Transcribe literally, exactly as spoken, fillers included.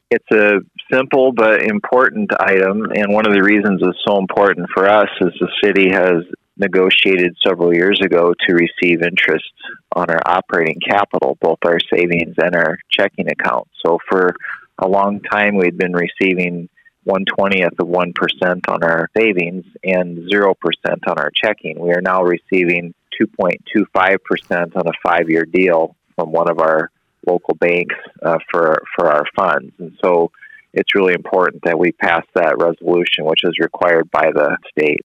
It's a simple but important item, and one of the reasons it's so important for us is the city has negotiated several years ago to receive interest on our operating capital, both our savings and our checking accounts. So for a long time, we'd been receiving one twentieth of one percent on our savings and zero percent on our checking. We are now receiving two point two five percent on a five-year deal from one of our local banks uh, for for our funds. And so it's really important that we pass that resolution, which is required by the state.